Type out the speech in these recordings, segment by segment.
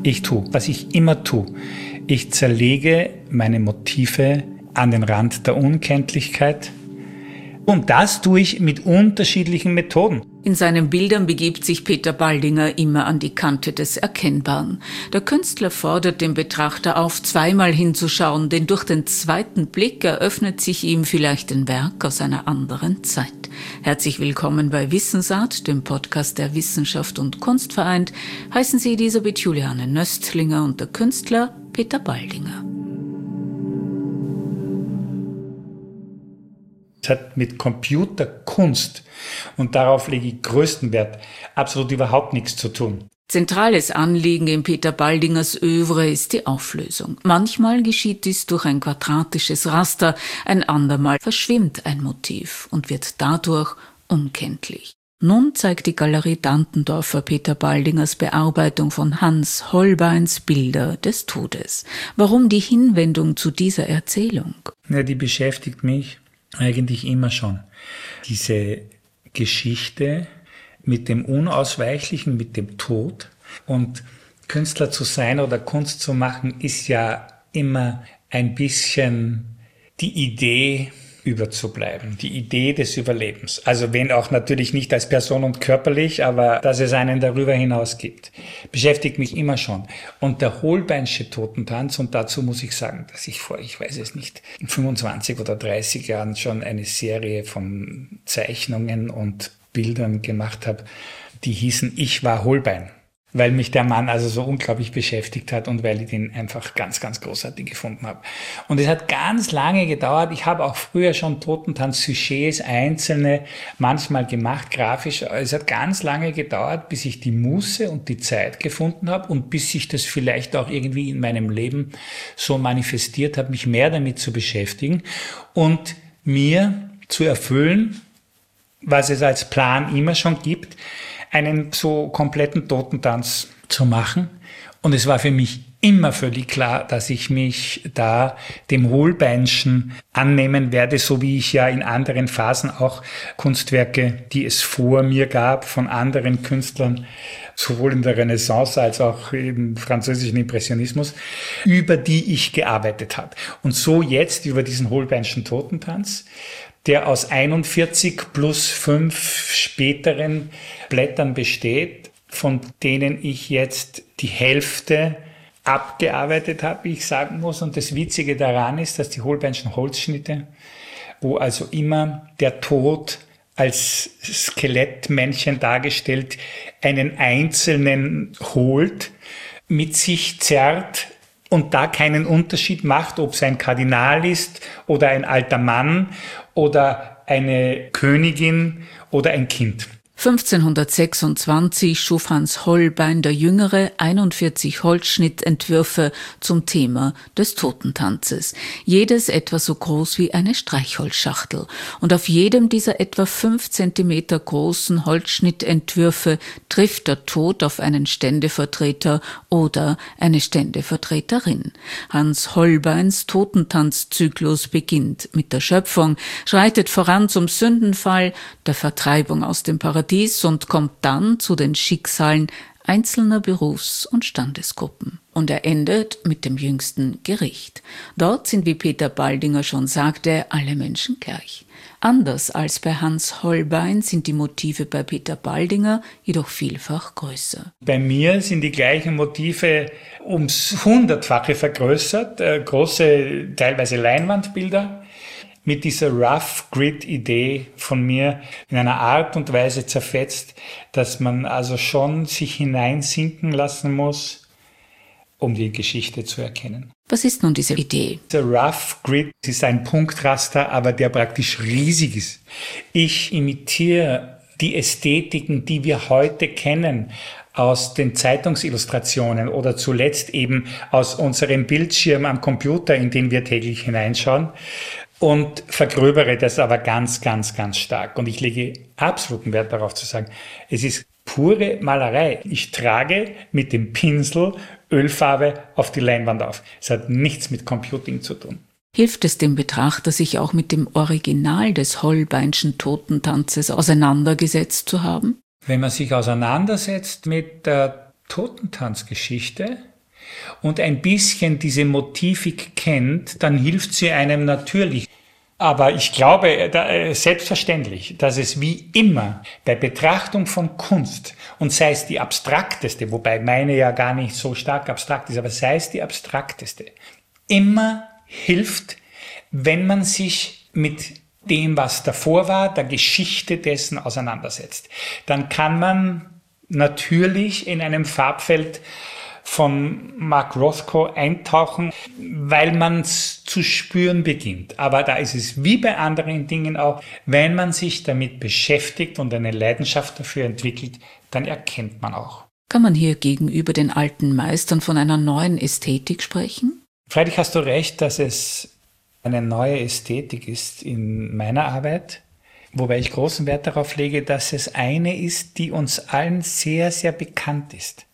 Ich tue, was ich immer tue. Ich zerlege meine Motive an den Rand der Unkenntlichkeit. Und das tue ich mit unterschiedlichen Methoden. In seinen Bildern begibt sich Peter Baldinger immer an die Kante des Erkennbaren. Der Künstler fordert den Betrachter auf, zweimal hinzuschauen, denn durch den zweiten Blick eröffnet sich ihm vielleicht ein Werk aus einer anderen Zeit. Herzlich willkommen bei Wissensart, dem Podcast der Wissenschaft und Kunst vereint, heißen Sie Elisabeth Juliane Nöstlinger und der Künstler Peter Baldinger. Es hat mit Computerkunst, und darauf lege ich größten Wert, absolut überhaupt nichts zu tun. Zentrales Anliegen in Peter Baldingers Œuvre ist die Auflösung. Manchmal geschieht dies durch ein quadratisches Raster, ein andermal verschwimmt ein Motiv und wird dadurch unkenntlich. Nun zeigt die Galerie Dantendorfer Peter Baldingers Bearbeitung von Hans Holbeins Bilder des Todes. Warum die Hinwendung zu dieser Erzählung? Ja, die beschäftigt mich eigentlich immer schon. Diese Geschichte mit dem Unausweichlichen, mit dem Tod. Und Künstler zu sein oder Kunst zu machen, ist ja immer ein bisschen die Idee, überzubleiben, die Idee des Überlebens. Also wenn auch natürlich nicht als Person und körperlich, aber dass es einen darüber hinaus gibt, beschäftigt mich immer schon. Und der Holbeinsche Totentanz, und dazu muss ich sagen, dass ich vor, ich weiß es nicht, 25 oder 30 Jahren schon eine Serie von Zeichnungen und Bildern gemacht habe, die hießen Ich war Holbein, weil mich der Mann also so unglaublich beschäftigt hat und weil ich den einfach ganz, ganz großartig gefunden habe. Und es hat ganz lange gedauert. Ich habe auch früher schon Totentanz-Sujets, einzelne, manchmal gemacht, grafisch. Es hat ganz lange gedauert, bis ich die Muße und die Zeit gefunden habe und bis sich das vielleicht auch irgendwie in meinem Leben so manifestiert hat, mich mehr damit zu beschäftigen und mir zu erfüllen, was es als Plan immer schon gibt, einen so kompletten Totentanz zu machen. Und es war für mich immer völlig klar, dass ich mich da dem Holbeinschen annehmen werde, so wie ich ja in anderen Phasen auch Kunstwerke, die es vor mir gab, von anderen Künstlern, sowohl in der Renaissance als auch im französischen Impressionismus, über die ich gearbeitet habe. Und so jetzt über diesen Holbeinschen Totentanz, der aus 41 plus 5 späteren Blättern besteht, von denen ich jetzt die Hälfte abgearbeitet habe, wie ich sagen muss. Und das Witzige daran ist, dass die Holbeinschen Holzschnitte, wo also immer der Tod als Skelettmännchen dargestellt einen Einzelnen holt, mit sich zerrt, und da keinen Unterschied macht, ob es ein Kardinal ist oder ein alter Mann oder eine Königin oder ein Kind. 1526 schuf Hans Holbein der Jüngere 41 Holzschnittentwürfe zum Thema des Totentanzes. Jedes etwa so groß wie eine Streichholzschachtel. Und auf jedem dieser etwa 5 Zentimeter großen Holzschnittentwürfe trifft der Tod auf einen Ständevertreter oder eine Ständevertreterin. Hans Holbeins Totentanzzyklus beginnt mit der Schöpfung, schreitet voran zum Sündenfall, der Vertreibung aus dem Paradies und kommt dann zu den Schicksalen einzelner Berufs- und Standesgruppen. Und er endet mit dem jüngsten Gericht. Dort sind, wie Peter Baldinger schon sagte, alle Menschen gleich. Anders als bei Hans Holbein sind die Motive bei Peter Baldinger jedoch vielfach größer. Bei mir sind die gleichen Motive ums 100-fache vergrößert, große, teilweise Leinwandbilder, mit dieser Rough-Grid-Idee von mir in einer Art und Weise zerfetzt, dass man also schon sich hineinsinken lassen muss, um die Geschichte zu erkennen. Was ist nun diese Idee? Der Rough-Grid ist ein Punktraster, aber der praktisch riesig ist. Ich imitiere die Ästhetiken, die wir heute kennen, aus den Zeitungsillustrationen oder zuletzt eben aus unserem Bildschirm am Computer, in den wir täglich hineinschauen, und vergröbere das aber ganz, ganz, ganz stark. Und ich lege absoluten Wert darauf zu sagen, es ist pure Malerei. Ich trage mit dem Pinsel Ölfarbe auf die Leinwand auf. Es hat nichts mit Computing zu tun. Hilft es dem Betrachter, sich auch mit dem Original des Holbeinschen Totentanzes auseinandergesetzt zu haben? Wenn man sich auseinandersetzt mit der Totentanzgeschichte, und ein bisschen diese Motivik kennt, dann hilft sie einem natürlich. Aber ich glaube selbstverständlich, dass es wie immer bei Betrachtung von Kunst, und sei es die abstrakteste, wobei meine ja gar nicht so stark abstrakt ist, aber sei es die abstrakteste, immer hilft, wenn man sich mit dem, was davor war, der Geschichte dessen auseinandersetzt. Dann kann man natürlich in einem Farbfeld von Mark Rothko eintauchen, weil man es zu spüren beginnt. Aber da ist es wie bei anderen Dingen auch, wenn man sich damit beschäftigt und eine Leidenschaft dafür entwickelt, dann erkennt man auch. Kann man hier gegenüber den alten Meistern von einer neuen Ästhetik sprechen? Freilich hast du recht, dass es eine neue Ästhetik ist in meiner Arbeit, wobei ich großen Wert darauf lege, dass es eine ist, die uns allen sehr, sehr bekannt ist.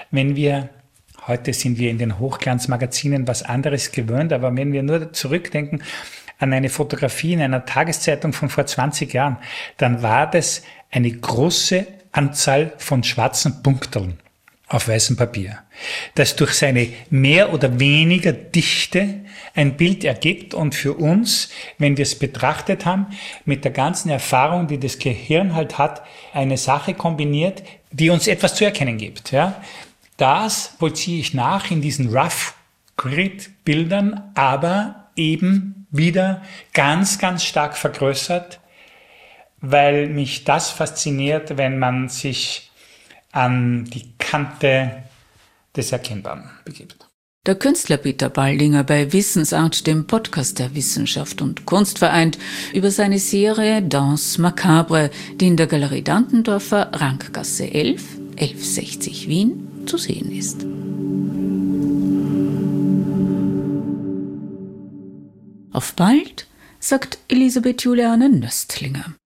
Heute sind wir in den Hochglanzmagazinen was anderes gewöhnt, aber wenn wir nur zurückdenken an eine Fotografie in einer Tageszeitung von vor 20 Jahren, dann war das eine große Anzahl von schwarzen Punkteln auf weißem Papier, das durch seine mehr oder weniger Dichte ein Bild ergibt und für uns, wenn wir es betrachtet haben, mit der ganzen Erfahrung, die das Gehirn halt hat, eine Sache kombiniert, die uns etwas zu erkennen gibt. Ja? Das vollziehe ich nach in diesen Rough-Grid-Bildern, aber eben wieder ganz, ganz stark vergrößert, weil mich das fasziniert, wenn man sich an die Kante des Erkennbaren begibt. Der Künstler Peter Baldinger bei Wissensart, dem Podcast der Wissenschaft und Kunst, vereint über seine Serie Danse Macabre, die in der Galerie Dantendorfer, Rankgasse 11, 1160 Wien, zu sehen ist. Auf bald, sagt Elisabeth Juliane Nöstlinger.